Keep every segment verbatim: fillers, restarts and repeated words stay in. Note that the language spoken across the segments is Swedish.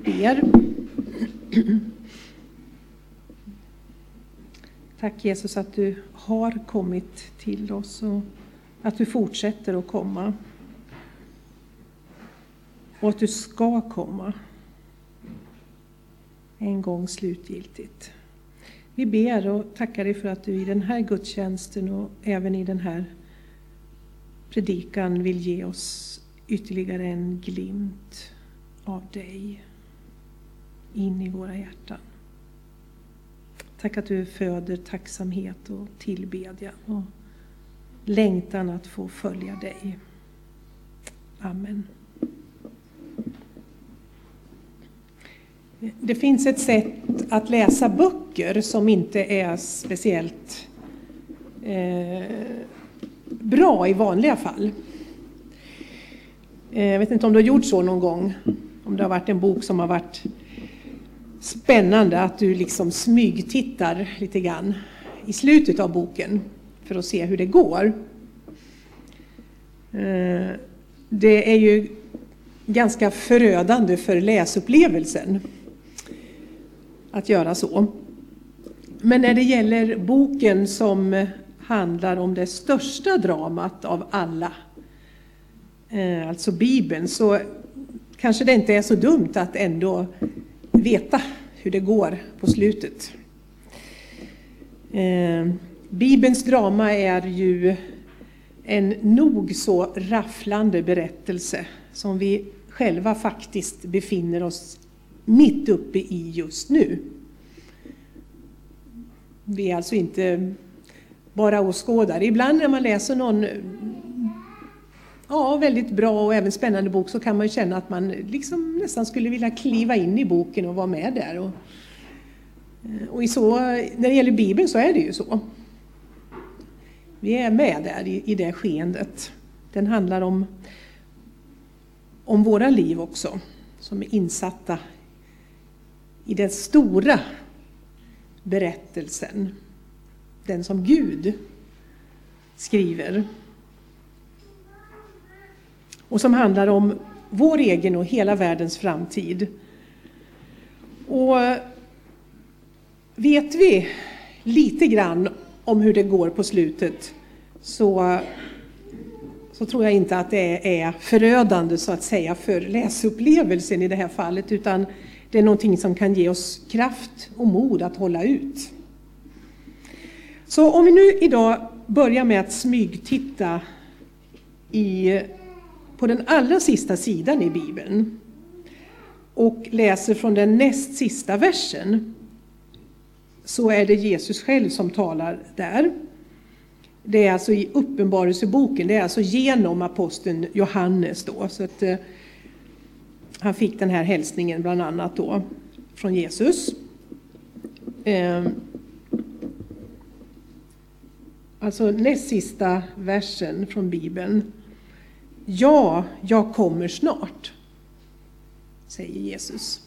ber. Tack Jesus att du har kommit till oss och att du fortsätter att komma. Och att du ska komma en gång slutgiltigt. Vi ber och tackar dig för att du i den här gudstjänsten och även i den här predikan vill ge oss ytterligare en glimt av dig in i våra hjärtan. Tack att du föder tacksamhet och tillbedjan och längtan att få följa dig. Amen. Det finns ett sätt att läsa böcker som inte är speciellt eh, bra i vanliga fall. Eh, jag vet inte om du har gjort så någon gång. Om det har varit en bok som har varit spännande, att du liksom smygtittar lite grann i slutet av boken för att se hur det går. Eh, det är ju ganska förödande för läsupplevelsen att göra så. Men när det gäller boken som handlar om det största dramat av alla, eh, alltså Bibeln, så kanske det inte är så dumt att ändå veta hur det går på slutet. Eh, Bibelns drama är ju en nog så rafflande berättelse som vi själva faktiskt befinner oss mitt uppe i just nu. Vi är alltså inte bara åskådare. Ibland när man läser någon ja, väldigt bra och även spännande bok så kan man känna att man liksom nästan skulle vilja kliva in i boken och vara med där. Och, och i så, när det gäller Bibeln så är det ju så. Vi är med där i, i det skeendet. Den handlar om, om våra liv också, som är insatta i den stora berättelsen. Den som Gud skriver. Och som handlar om vår egen och hela världens framtid. Och vet vi lite grann om hur det går på slutet, så, så tror jag inte att det är förödande så att säga för läsupplevelsen i det här fallet, utan det är någonting som kan ge oss kraft och mod att hålla ut. Så om vi nu idag börjar med att smygtitta i, på den allra sista sidan i Bibeln och läser från den näst sista versen, så är det Jesus själv som talar där. Det är alltså i Uppenbarelseboken, det är alltså genom aposteln Johannes då. Så att eh, han fick den här hälsningen bland annat då från Jesus. Eh, alltså näst sista versen från Bibeln. Ja, jag kommer snart, säger Jesus.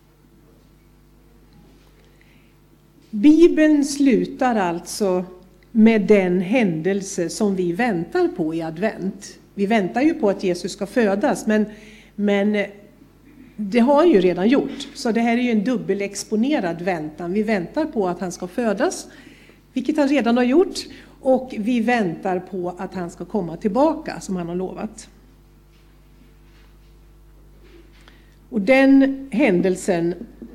Bibeln slutar alltså med den händelse som vi väntar på i advent. Vi väntar ju på att Jesus ska födas, men, men det har han ju redan gjort. Så det här är ju en dubbelexponerad väntan. Vi väntar på att han ska födas, vilket han redan har gjort. Och vi väntar på att han ska komma tillbaka, som han har lovat. Och den händelsen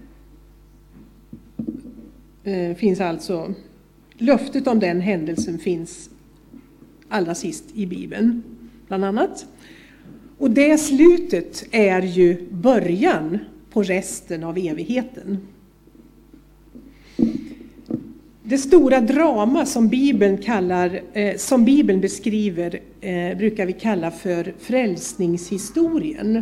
eh, finns alltså, löftet om den händelsen finns allra sist i Bibeln, bland annat. Och det slutet är ju början på resten av evigheten. Det stora drama som Bibeln kallar, eh, som Bibeln beskriver, eh, brukar vi kalla för frälsningshistorien.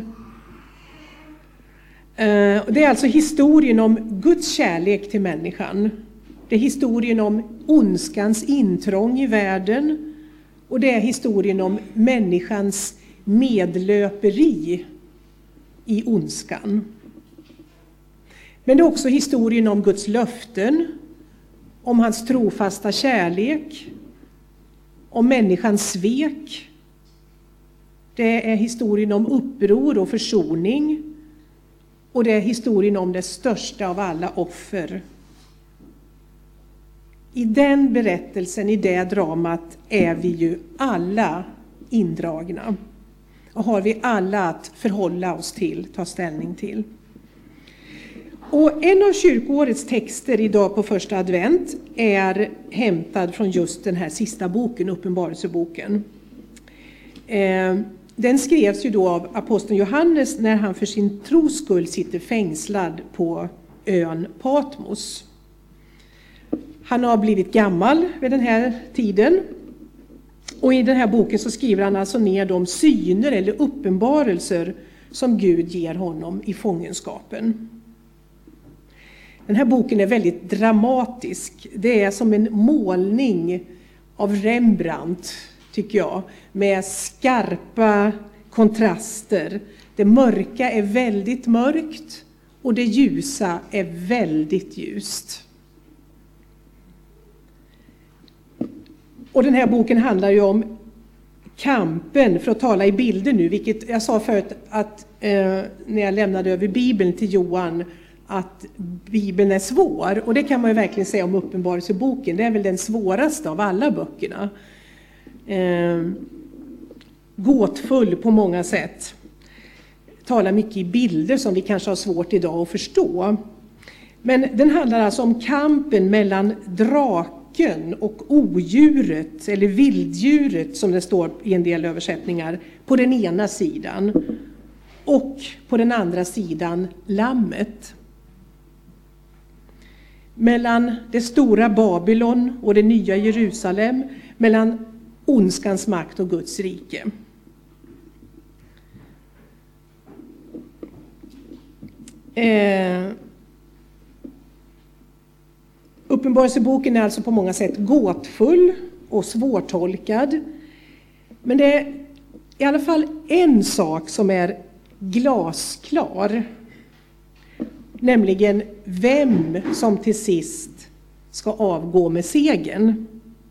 Eh, det är alltså historien om Guds kärlek till människan. Det är historien om ondskans intrång i världen. Och det är historien om människans medlöperi i ondskan. Men det är också historien om Guds löften, om hans trofasta kärlek, om människans svek. Det är historien om uppror och försoning, Och det är historien om det största av alla offer. I den berättelsen, i det dramat, är vi ju alla indragna. Och har vi alla att förhålla oss till, ta ställning till. Och en av kyrkoårets texter idag på första advent är hämtad från just den här sista boken, Uppenbarelseboken. Eh, den skrevs ju då av aposteln Johannes när han för sin tros skull sitter fängslad på ön Patmos. Han har blivit gammal vid den här tiden. Och i den här boken så skriver han alltså ner de syner eller uppenbarelser som Gud ger honom i fångenskapen. Den här boken är väldigt dramatisk. Det är som en målning av Rembrandt, tycker jag, med skarpa kontraster. Det mörka är väldigt mörkt och det ljusa är väldigt ljust. Och den här boken handlar ju om kampen, för att tala i bilder nu, vilket jag sa förut att eh, när jag lämnade över Bibeln till Johan, att Bibeln är svår. Och det kan man ju verkligen säga om Uppenbarelseboken. Det är väl den svåraste av alla böckerna. Eh, gåtfull på många sätt. Talar mycket i bilder som vi kanske har svårt idag att förstå. Men den handlar alltså om kampen mellan draken och odjuret, eller vilddjuret som det står i en del översättningar, på den ena sidan. Och på den andra sidan lammet. Mellan det stora Babylon och det nya Jerusalem, mellan ondskans makt och Guds rike. Eh, Uppenbarelseboken är alltså på många sätt gåtfull och svårtolkad. Men det är i alla fall en sak som är glasklar. Nämligen vem som till sist ska avgå med segern.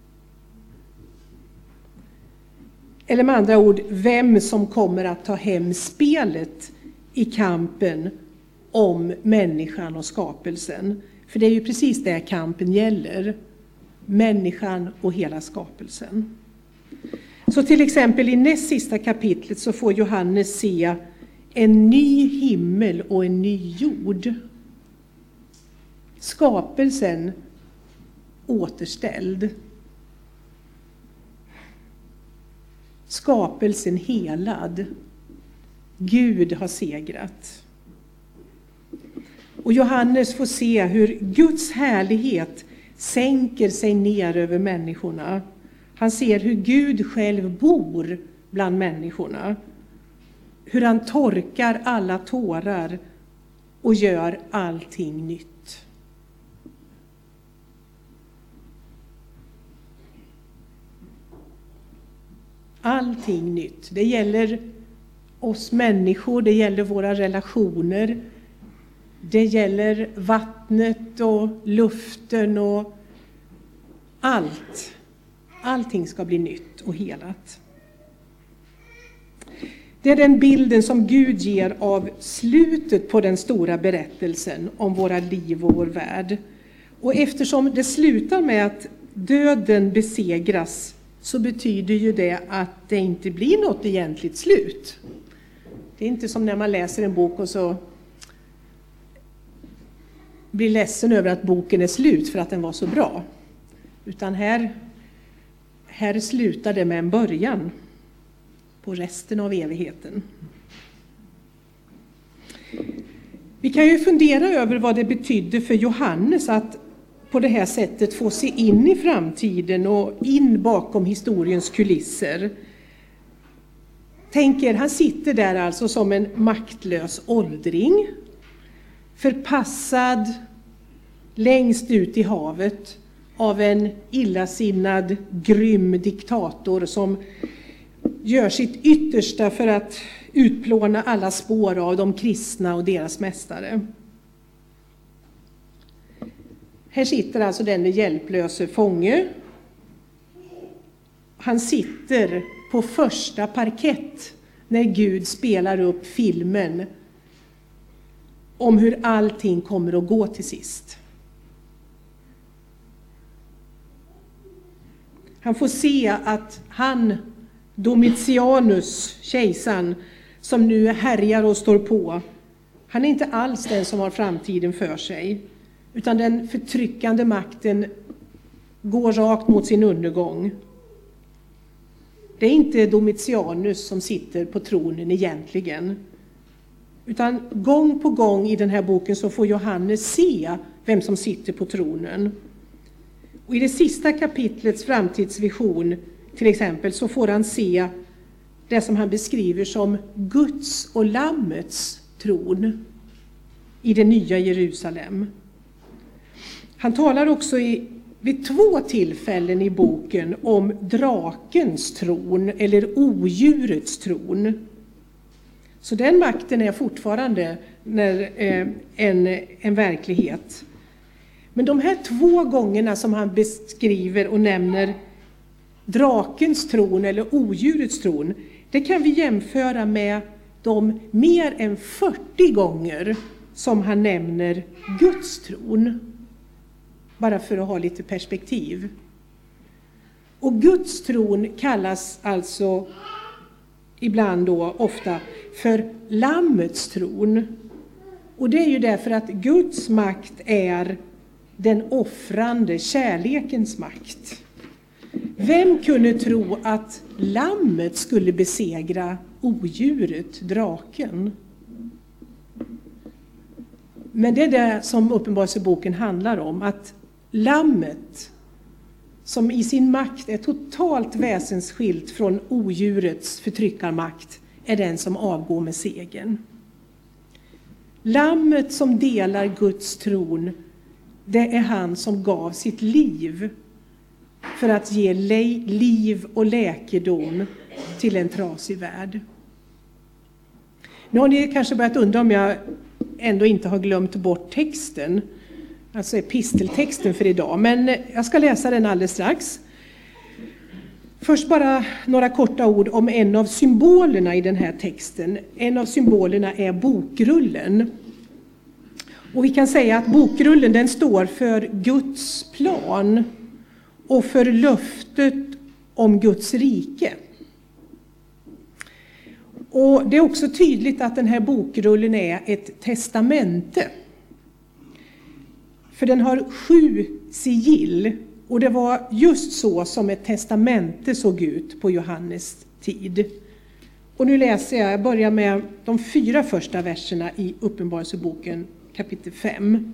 Eller med andra ord, vem som kommer att ta hem spelet i kampen om människan och skapelsen. För det är ju precis det kampen gäller. Människan och hela skapelsen. Så till exempel i näst sista kapitlet så får Johannes se en ny himmel och en ny jord. Skapelsen återställd. Skapelsen helad. Gud har segrat. Och Johannes får se hur Guds härlighet sänker sig ner över människorna. Han ser hur Gud själv bor bland människorna. Hur han torkar alla tårar och gör allting nytt. Allting nytt. Det gäller oss människor, det gäller våra relationer. Det gäller vattnet och luften och allt. Allting ska bli nytt och helat. Det är den bilden som Gud ger av slutet på den stora berättelsen om våra liv och vår värld. Och eftersom det slutar med att döden besegras så betyder ju det att det inte blir något egentligt slut. Det är inte som när man läser en bok och så blir ledsen över att boken är slut för att den var så bra. Utan här, här slutar det med en början på resten av evigheten. Vi kan ju fundera över vad det betydde för Johannes att på det här sättet få se in i framtiden och in bakom historiens kulisser. Tänk er, han sitter där alltså som en maktlös åldring, förpassad längst ut i havet av en illasinnad, grym diktator som gör sitt yttersta för att utplåna alla spår av de kristna och deras mästare. Här sitter alltså den hjälplöse fånge. Han sitter på första parkett när Gud spelar upp filmen om hur allting kommer att gå till sist. Han får se att han, Domitianus, kejsaren, som nu härjar och står på, han är inte alls den som har framtiden för sig, utan den förtryckande makten går rakt mot sin undergång. Det är inte Domitianus som sitter på tronen egentligen, utan gång på gång i den här boken så får Johannes se vem som sitter på tronen. Och i det sista kapitlets framtidsvision till exempel så får han se det som han beskriver som Guds och Lammets tron i det nya Jerusalem. Han talar också i, vid två tillfällen i boken om drakens tron eller odjurets tron. Så den makten är fortfarande när, eh, en, en verklighet. Men de här två gångerna som han beskriver och nämner drakens tron eller odjurets tron, det kan vi jämföra med de mer än fyrtio gånger som han nämner Guds tron. Bara för att ha lite perspektiv. Och Guds tron kallas alltså ibland då ofta för Lammets tron. Och det är ju därför att Guds makt är den offrande kärlekens makt. Vem kunde tro att lammet skulle besegra odjuret, draken? Men det är det som Uppenbarelseboken handlar om, att lammet som i sin makt är totalt väsensskilt från odjurets förtryckarmakt är den som avgår med segern. Lammet som delar Guds tron, det är han som gav sitt liv för att ge liv och läkedom till en trasig värld. Nu har ni kanske börjat undra om jag ändå inte har glömt bort texten, alltså episteltexten för idag, men jag ska läsa den alldeles strax. Först bara några korta ord om en av symbolerna i den här texten. En av symbolerna är bokrullen. Och vi kan säga att bokrullen den står för Guds plan och för löftet om Guds rike. Och det är också tydligt att den här bokrullen är ett testamente. För den har sju sigill. Och det var just så som ett testamente såg ut på Johannes tid. Och nu läser jag, jag börjar med de fyra första verserna i Uppenbarelseboken kapitel fem.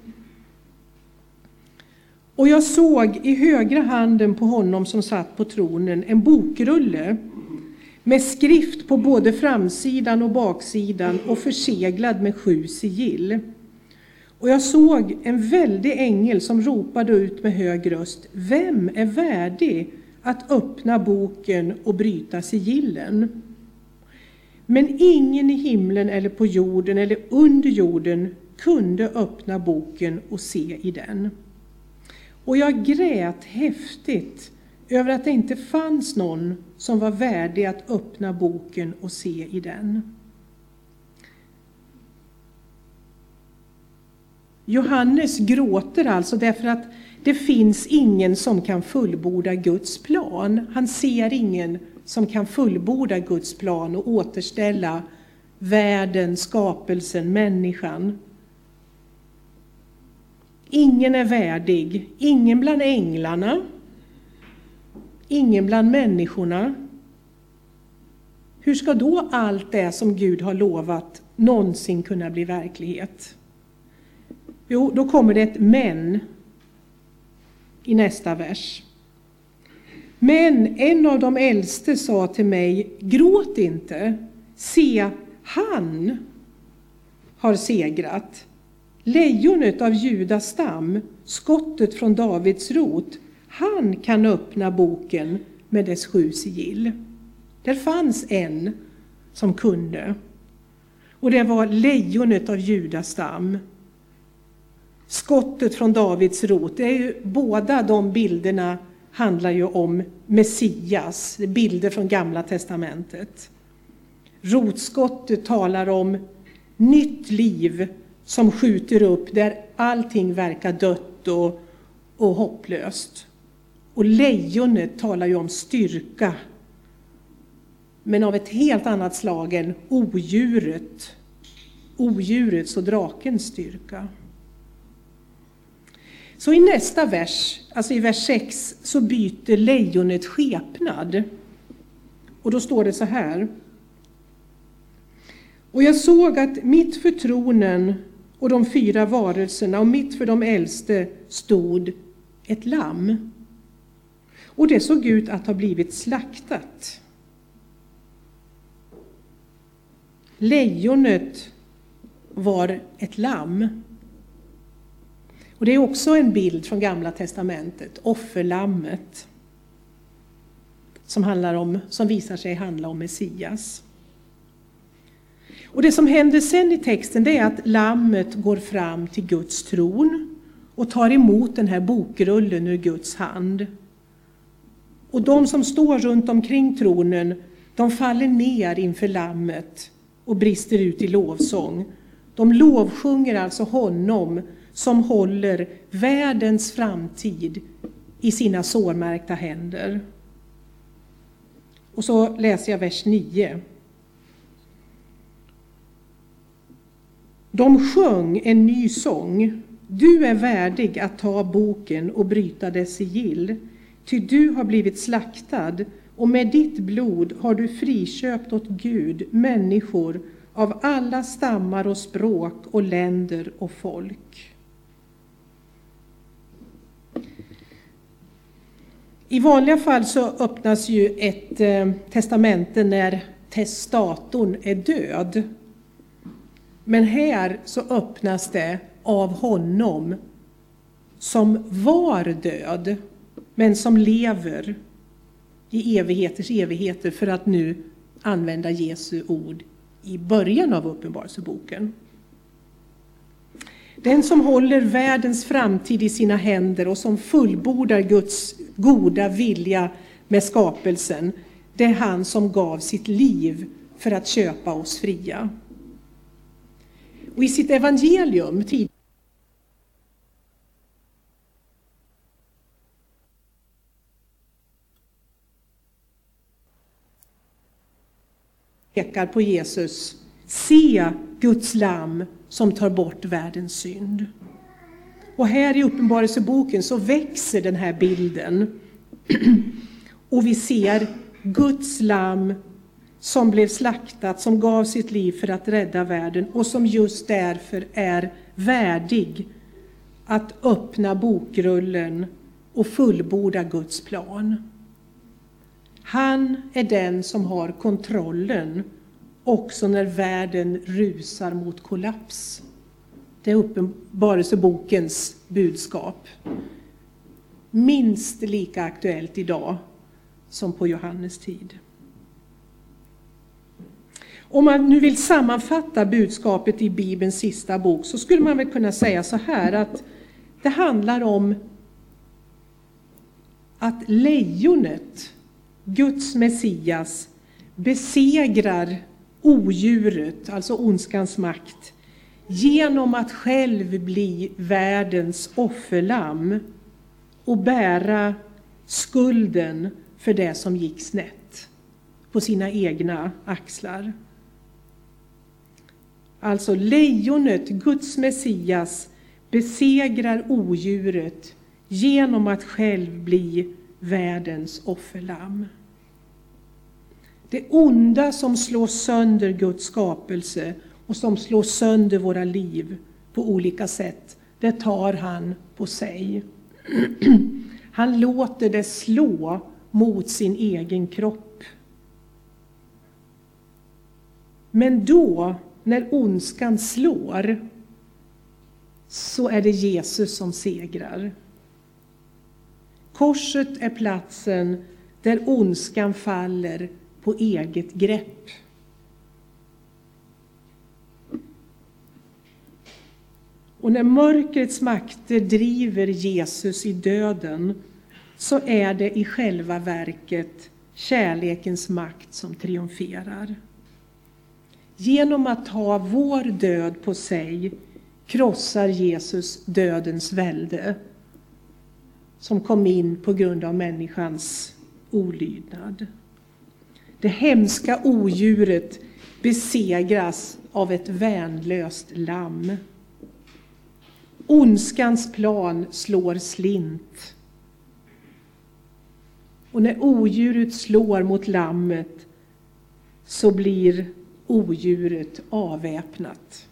Och jag såg i högra handen på honom som satt på tronen en bokrulle med skrift på både framsidan och baksidan och förseglad med sju sigill. Och jag såg en väldig ängel som ropade ut med hög röst: vem är värdig att öppna boken och bryta sigillen? Men ingen i himlen eller på jorden eller under jorden kunde öppna boken och se i den. Och jag grät häftigt över att det inte fanns någon som var värdig att öppna boken och se i den. Johannes gråter alltså därför att det finns ingen som kan fullborda Guds plan. Han ser ingen som kan fullborda Guds plan och återställa världen, skapelsen, människan. Ingen är värdig, ingen bland änglarna, ingen bland människorna. Hur ska då allt det som Gud har lovat någonsin kunna bli verklighet? Jo, då kommer det ett men i nästa vers. Men en av de äldste sa till mig: gråt inte, se, han har segrat. Lejonet av Judas stam, skottet från Davids rot, han kan öppna boken med dess sju sigill. Där fanns en som kunde. Och det var lejonet av Judas stam. Skottet från Davids rot. Det är ju, båda de bilderna handlar ju om Messias. Det är bilder från Gamla testamentet. Rotskottet talar om nytt liv som skjuter upp där allting verkar dött och, och hopplöst. Och lejonet talar ju om styrka, men av ett helt annat slag än odjuret. Odjurets och drakens styrka. Så i nästa vers, alltså i vers sex, så byter lejonet skepnad. Och då står det så här. Och jag såg att mitt för tronen och de fyra varelserna och mitt för de äldste stod ett lamm. Och det såg ut att ha blivit slaktat. Lejonet var ett lamm. Och det är också en bild från Gamla testamentet, offerlammet, som handlar om, som visar sig handla om Messias. Och det som händer sen i texten, det är att lammet går fram till Guds tron och tar emot den här bokrullen ur Guds hand. Och de som står runt omkring tronen, de faller ner inför lammet och brister ut i lovsång. De lovsjunger alltså honom som håller världens framtid i sina sårmärkta händer. Och så läser jag vers nio. De sjöng en ny sång. Du är värdig att ta boken och bryta dess sigill. Ty du har blivit slaktad och med ditt blod har du friköpt åt Gud människor av alla stammar och språk och länder och folk. I vanliga fall så öppnas ju ett eh, testamente när testatorn är död. Men här så öppnas det av honom som var död, men som lever i evigheters evigheter, för att nu använda Jesu ord i början av Uppenbarelseboken. Den som håller världens framtid i sina händer och som fullbordar Guds goda vilja med skapelsen, det är han som gav sitt liv för att köpa oss fria. Och i sitt evangelium tid pekar på Jesus. Se Guds lamm som tar bort världens synd. Och här i Uppenbarelseboken så växer den här bilden. Och vi ser Guds lamm som blev slaktat, som gav sitt liv för att rädda världen och som just därför är värdig att öppna bokrullen och fullborda Guds plan. Han är den som har kontrollen också när världen rusar mot kollaps. Det är Uppenbarelsebokens budskap. Minst lika aktuellt idag som på Johannes tid. Om man nu vill sammanfatta budskapet i Bibelns sista bok så skulle man väl kunna säga så här att det handlar om att lejonet, Guds Messias, besegrar odjuret, alltså ondskans makt, genom att själv bli världens offerlamm och bära skulden för det som gick snett på sina egna axlar. Alltså lejonet, Guds Messias, besegrar odjuret genom att själv bli världens offerlamm. Det onda som slår sönder Guds skapelse och som slår sönder våra liv på olika sätt, det tar han på sig. Han låter det slå mot sin egen kropp. Men då, när ondskan slår, så är det Jesus som segrar. Korset är platsen där ondskan faller på eget grepp. Och när mörkrets makter driver Jesus i döden, så är det i själva verket kärlekens makt som triumferar. Genom att ta vår död på sig krossar Jesus dödens välde som kom in på grund av människans olydnad. Det hemska odjuret besegras av ett värnlöst lamm. Ondskans plan slår slint. Och när odjuret slår mot lammet så blir odjuret avväpnat.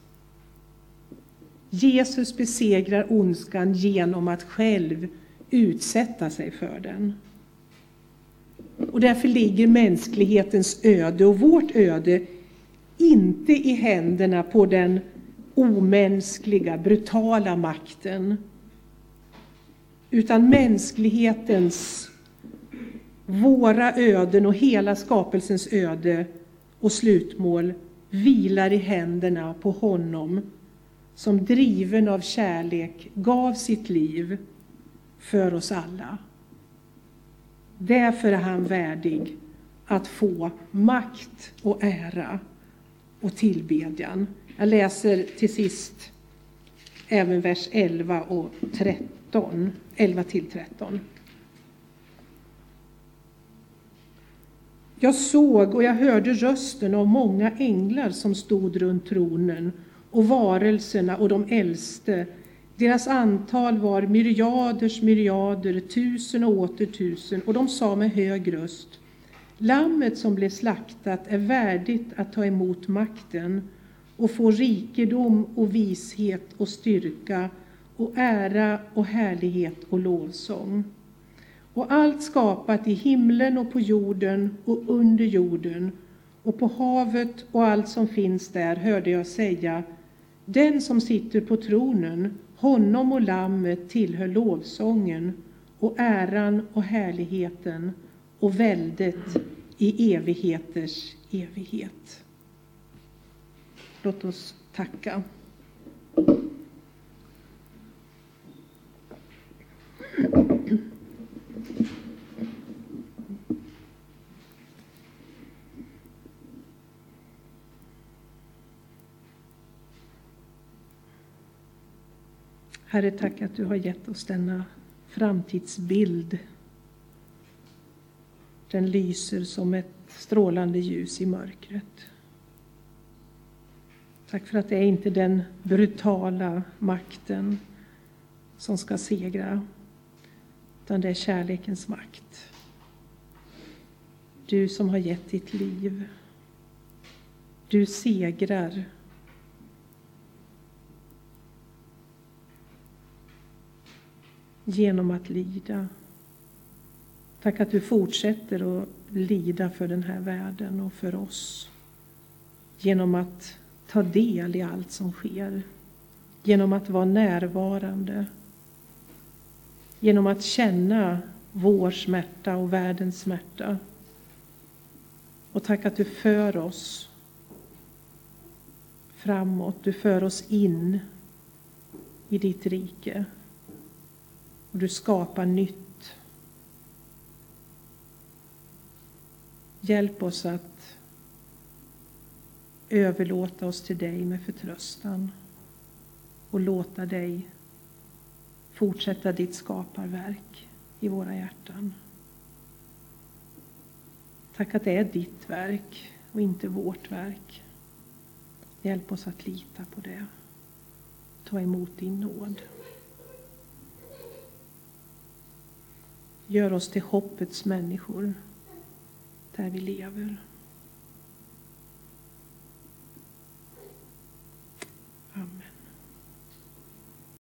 Jesus besegrar ondskan genom att själv utsätta sig för den. Och därför ligger mänsklighetens öde och vårt öde inte i händerna på den omänskliga, brutala makten, utan mänsklighetens, våra öden och hela skapelsens öde och slutmål vilar i händerna på honom som driven av kärlek gav sitt liv för oss alla. Därför är han värdig att få makt och ära och tillbedjan. Jag läser till sist även vers elva och tretton, elva till tretton. Jag såg och jag hörde rösten av många änglar som stod runt tronen och varelserna och de äldste. Deras antal var myriaders myriader, tusen och åter tusen, och de sa med hög röst: Lammet som blev slaktat är värdigt att ta emot makten och få rikedom och vishet och styrka och ära och härlighet och lovsång. Och allt skapat i himlen och på jorden och under jorden och på havet och allt som finns där hörde jag säga: Den som sitter på tronen, honom och lammet tillhör lovsången och äran och härligheten och väldet i evigheters evighet. Låt oss tacka. Herre, tack att du har gett oss denna framtidsbild. Den lyser som ett strålande ljus i mörkret. Tack för att det är inte den brutala makten som ska segra, utan det är kärlekens makt. Du som har gett ditt liv. Du segrar. Genom att lida. Tack att du fortsätter att lida för den här världen och för oss. Genom att ta del i allt som sker. Genom att vara närvarande. Genom att känna vår smärta och världens smärta. Och tack att du för oss framåt. Du för oss in i ditt rike. Och du skapar nytt. Hjälp oss att överlåta oss till dig med förtröstan. Och låta dig fortsätta ditt skaparverk i våra hjärtan. Tack att det är ditt verk och inte vårt verk. Hjälp oss att lita på det. Ta emot din nåd. Gör oss till hoppets människor där vi lever.